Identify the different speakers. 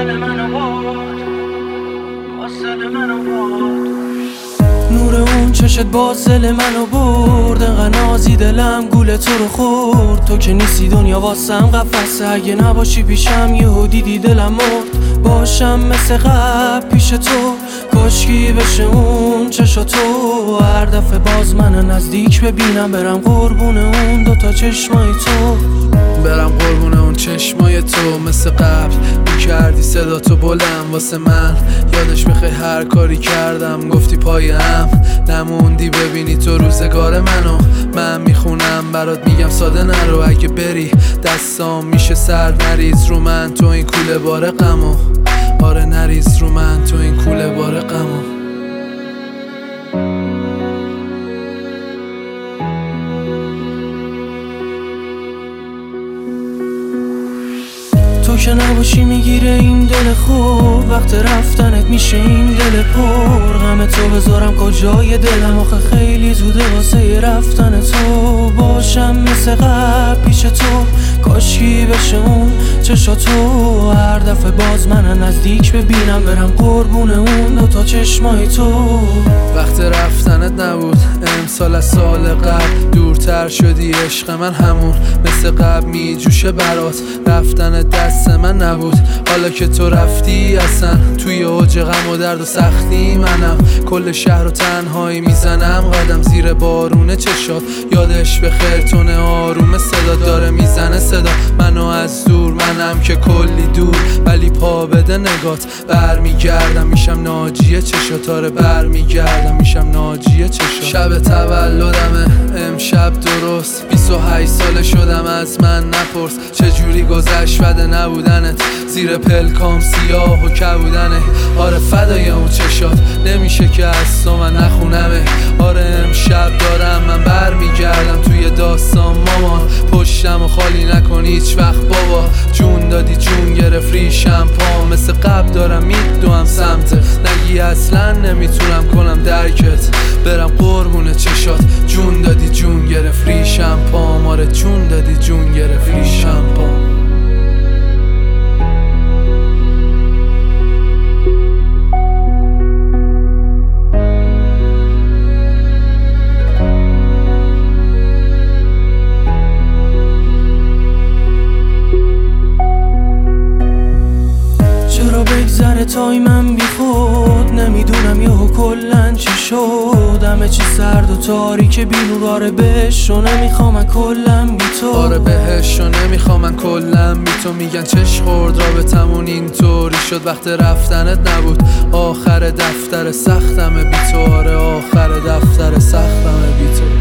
Speaker 1: دل منو برد، باز دل منو برد.
Speaker 2: نور اون چشت باز دل منو برد، انقدر نازی دلم گول تو رو خورد. تو که نیستی دنیا واسم قفسه، اگه نباشی پیشم یهو دیدی دلم مرد. باشم مثل قبل پیش تو، کاشکی بشه اون چشا تو. هر دفعه باز من نزدیک ببینم، برم قربون اون دوتا چشمای تو.
Speaker 3: برم قربون اون چشمای تو. مثل قبل میکردی صدا تو بلند واسه من، یادش بخیر هر کاری کردم. گفتی پای هم نموندی ببینی تو روزگار منو. من میخونم برات میگم ساده نرو، اگه بری دستام میشه سر. نریز رو من تو این کوله بار غمو، آره نریز رو من تو این کوله بار غمو.
Speaker 2: تو که نباشی میگیره این دل خوب، وقت رفتنت میشه این دل پر. غم تو بذارم کجای دلم، آخه خیلی زوده واسه رفتن تو. باشم مثل قبل پیش تو، کاشکی بشه اون چشا تو. هر دفعه باز من نزدیک ببینم، برم قربون اون دوتا چشمای تو.
Speaker 3: وقت رفتنت نبود امسال از سال قبل، دورتر شدی عشق من همون. مثل قبل میجوشه برات، رفتنت دست من نبود. حالا که تو رفتی اصلا توی اوج غم و درد و سختی منم. کل شهر و تنهایی میزنم قدم زیر بارون چشات. یادش به خیرتونه آروم صدا داره میزنه صدا منو از دور. منم که کلی دور ولی پا بده نگات. برمیگردم میشم ناجی چشات، آره برمیگردم میشم ناجی چشات. شب تولدمه امشب درست 28 ساله شدم، از من نپرس چجوری گذشت بده نبودنت. زیر پلکام سیاه و کبودنه، آره فدای اون چشات. نمیشه که از تو من نخونمه، آره امشب دارم من برمیگردم توی داستان مامان. پشتم و خالی نکن هیچ وقت بابا، جون دادی جون گرفت ریشم پا. مثل قبل دارم میدوام سمت، نگی اصلا نمیتونم کنم درکت. برم قربون چشات، جون دادی جون گرفت ریشم پا. آره جون دادی جون گرفت ریشم پا.
Speaker 2: بگذره تایمم بی خود، نمیدونم یهو کلن چی شد. همه چی سرد و تاریک بی نور، آره بهش رو نمیخوام من کلن بی تو.
Speaker 3: آره بهش رو نمیخوام من کلن بی تو. میگن چش خورد رابطمون اینطوری شد، وقت رفتنت نبود آخر دفتر سختمه بی تو. آره آخر دفتر سختمه بی تو.